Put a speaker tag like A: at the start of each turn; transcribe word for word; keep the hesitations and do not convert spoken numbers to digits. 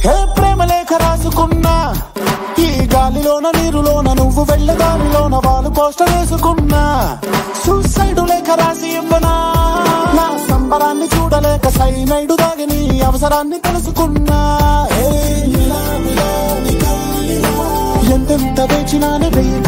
A: హే ప్రేమ లేఖ రాసుకున్నా ఈ గాలిలోన నీరులోన నువ్వు వెళ్ళదారిలోన వాళ్ళు పోస్టర్ వేసుకున్నా సూసైడ్ లేఖ రాసి ఇవ్వనా నా సంబరాన్ని చూడలేక సైనైడు దాగి నీ అవసరాన్ని తెలుసుకున్నా ఎంతెంత వేచినానే వెయ్యి